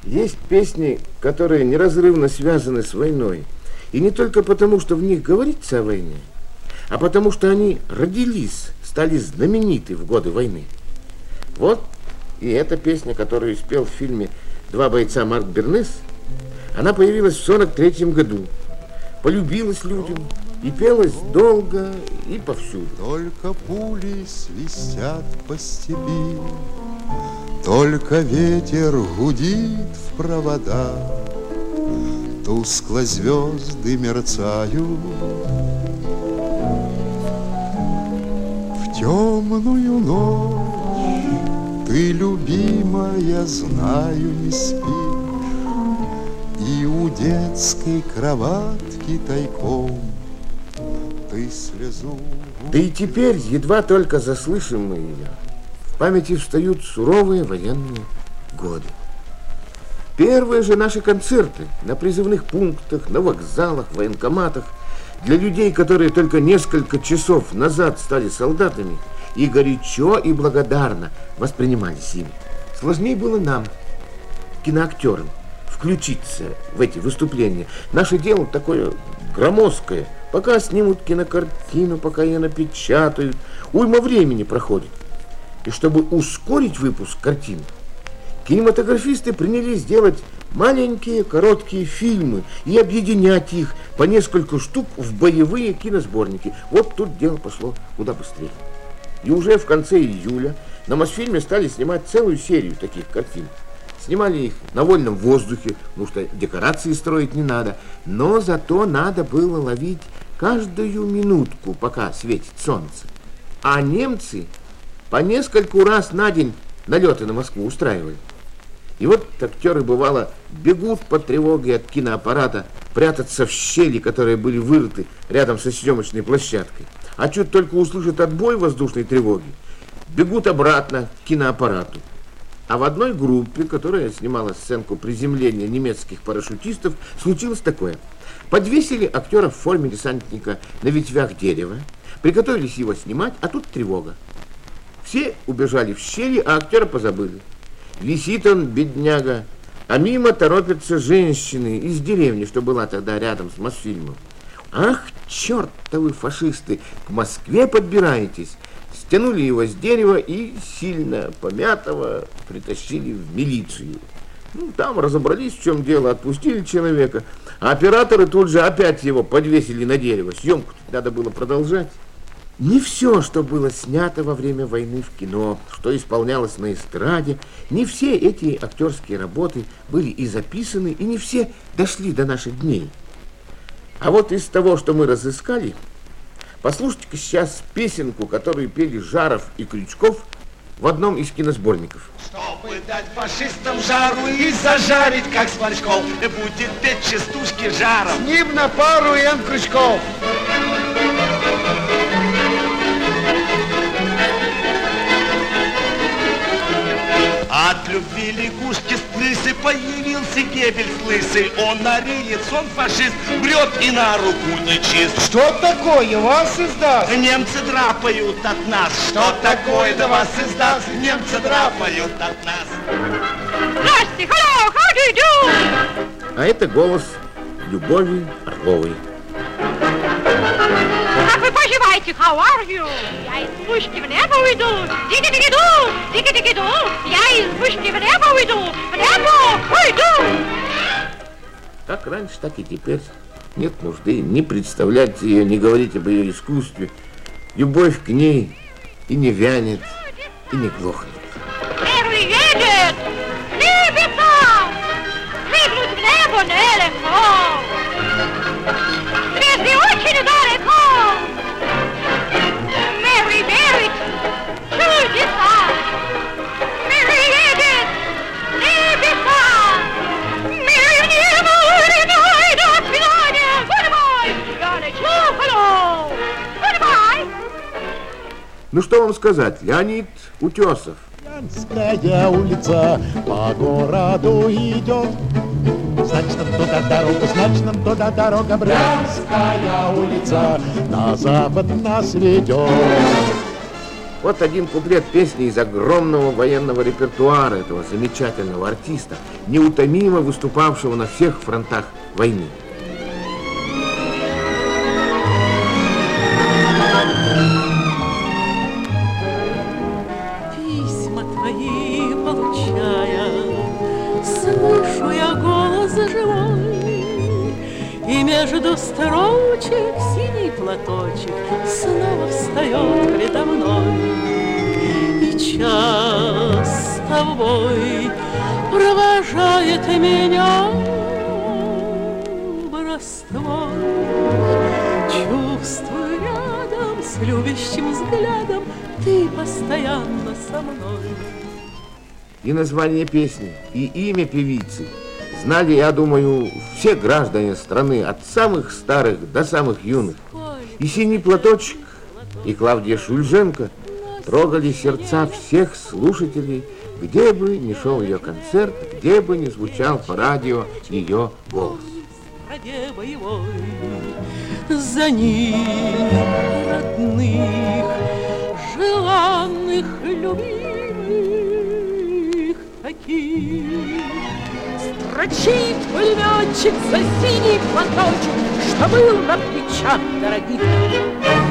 Есть песни, которые неразрывно связаны с войной. И не только потому, что в них говорится о войне, а потому что они родились, стали знамениты в годы войны. Вот и эта песня, которую спел в фильме «Два бойца» Марк Бернес, она появилась в 1943 году, полюбилась людям и пелась долго и повсюду. Только пули свистят по степи, только ветер гудит в провода, тускло звезды мерцают. В темную ночь ты, любимая, знаю, не спишь, и у детской кроватки тайком ты слезу. Да и теперь, едва только заслышим мы ее, в памяти встают суровые военные годы. Первые же наши концерты на призывных пунктах, на вокзалах, военкоматах для людей, которые только несколько часов назад стали солдатами и горячо и благодарно воспринимались ими. Сложнее было нам, киноактерам, включиться в эти выступления. Наше дело такое громоздкое. Пока снимут кинокартину, пока ее напечатают, уйма времени проходит. И чтобы ускорить выпуск картин, кинематографисты принялись делать маленькие короткие фильмы и объединять их по несколько штук в боевые киносборники. Вот тут дело пошло куда быстрее. И уже в конце июля на Мосфильме стали снимать целую серию таких картин. Снимали их на вольном воздухе, потому что декорации строить не надо, но зато надо было ловить каждую минутку, пока светит солнце. А немцы по нескольку раз на день налеты на Москву устраивали. И вот актеры, бывало, бегут под тревогой от киноаппарата прятаться в щели, которые были вырыты рядом со съемочной площадкой. А чуть только услышат отбой воздушной тревоги, бегут обратно к киноаппарату. А в одной группе, которая снимала сценку приземления немецких парашютистов, случилось такое. Подвесили актера в форме десантника на ветвях дерева, приготовились его снимать, а тут тревога. Все убежали в щели, а актера позабыли. Висит он, бедняга, а мимо торопятся женщины из деревни, что была тогда рядом с Мосфильмом. Ах, чертовы фашисты, к Москве подбираетесь. Стянули его с дерева и, сильно помятого, притащили в милицию. Там разобрались, в чем дело, отпустили человека, а операторы тут же опять его подвесили на дерево. Съемку надо было продолжать. Не все, что было снято во время войны в кино, что исполнялось на эстраде, не все эти актерские работы были и записаны, и не все дошли до наших дней. А вот из того, что мы разыскали, послушайте-ка сейчас песенку, которую пели Жаров и Крючков в одном из киносборников. Чтобы дать фашистам жару и зажарить, как сморчков, будет петь частушки Жаров. С ним на пару Ян Крючков. От любви лягушки с крысы появился Геббельс лысый. Он ариец, он фашист, врет и на руку нечист. Что такое вас издаст? Немцы драпают от нас. Что такое да вас издаст? Немцы драпают от нас. Здрасте, hello, how do you do? А это голос Любови Орловой. Как вы поживаете? How are you? Я из пушки в небо уйду. Диги-диги-ду, диги-диги-ду. Я из пушки в небо уйду. В небо уйду. Как раньше, так и теперь. Нет нужды ни представлять ее, ни говорить об ее искусстве. Любовь к ней и не вянет, и не глохнет. Мир едет. Небеса. Прыгнуть в небо нелегко. Звезды очень далеко. Мэри верит чудеса. Мэри едет небеса. Мэри в небо улетай. До свидания. Goodbye. Я лечу. Hello. Goodbye. Ну что вам сказать, Леонид Утесов. Янская улица по городу идет. Значит, нам туда дорога, значит, нам туда дорога. Брянская улица на запад нас ведет. Вот один куплет песни из огромного военного репертуара этого замечательного артиста, неутомимо выступавшего на всех фронтах войны. Письма твои получая, слышу я голос живой, и между строчек синий платочек снова встает предо мной. И час с тобой провожает меня броствой. Чувствую рядом с любящим взглядом, ты постоянно со мной. И название песни, и имя певицы знали, я думаю, все граждане страны, от самых старых до самых юных. И «Синий платочек», и Клавдия Шульженко трогали сердца всех слушателей, где бы ни шел ее концерт, где бы ни звучал по радио ее голос. За ним родных, желанных, любимых таких. Строчит пулеметчик за синий платочек, что был на плечах дорогих.